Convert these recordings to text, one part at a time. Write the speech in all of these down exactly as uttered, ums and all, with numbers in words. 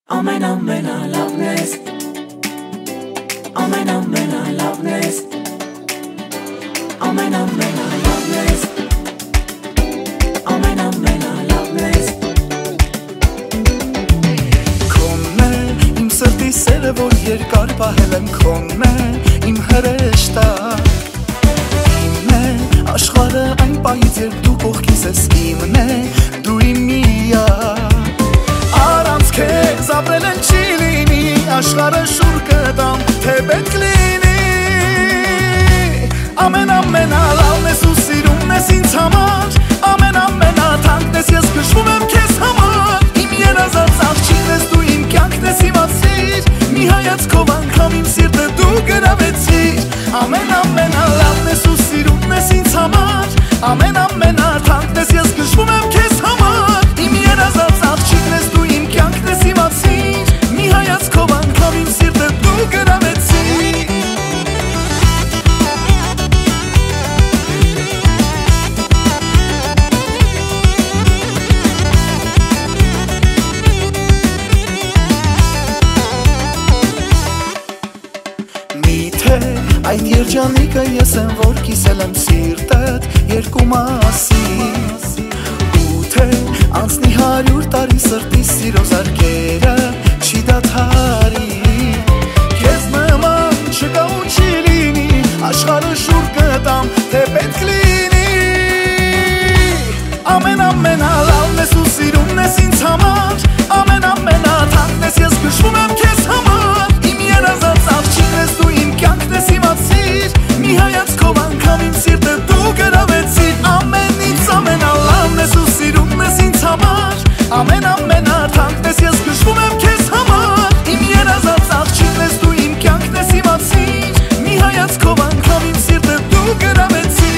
Amen, amen, I love this. Amen, amen, I love this. Amen, amen, I love this. Amen, amen, I love this. Քոնն է իմ սրտի սերը, որ երկար պահել եմ, քոնն է իմ հրեշտակ, իմն է աշխարհը այն պահից, երբ դու կողքիս ես, իմն է դու իմ միակ, առանց քեզ ապրելն չի լինի, աշխարհը շուռ կտամ, թե պետք լինի, ամեն ամենալավն ես ու սիրումն ես ինձ համար, ամեն ամենաթանկն ես, ես քշվում եմ քեզ համար, իմ երազած աղջիկն ես դու, իմ կյանքն ես իմացիր, մի հայացքով անգամ իմ սիրտը դու գրավեցիր, ամեն ամենալավն ես ու սիրումն ես ինձ համար, ամեն ամենաթանկն ես, ես քշվում եմ քեզ համար, իմ երազած աղջիկն ես դու, իմ կյանքն ես իմացիր, մի հայացքով անգամ իմ սիրտը դու գրավեցիր. Այդ երջանիկը ես եմ, որ կիսել եմ սիրտդ երկու մասի, ու թե անցնի հարյուր տարի սրտի սիրո զարկերը չի դադարի, քեզ նման չկա ու չի լինի, աշխարհը շուռ կտամ, թե պետք լինի, ամեն ամենալավն ես ու սիրումն ես ինձ համար, ամեն ամենաթանկն ես, ես քշվում եմ քեզ համար, իմ երազած աղջիկն ես դու, իմ կյանքն ես իմացիր, մի հայացքով անգամ իմ սիրտը դու գրավեցիր, ամենից ամենալավն ես ու սիրումն ես ինձ համար, ամեն ամենաթանկն ես, ես քշվում եմ քեզ համար, իմ երազած աղջիկն ես դու, իմ կյանքն ես իմացիր, մի հայացքով անգամ իմ սիրտը դու գրավեցիր.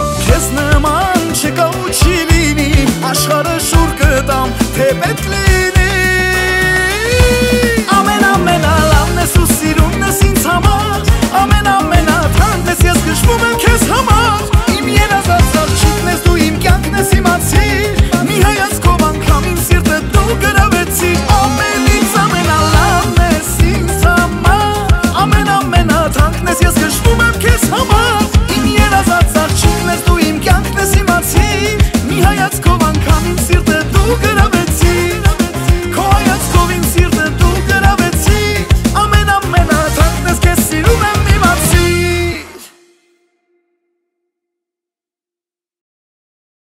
Աշխարհը շուռ կտամ, թե պետք լինի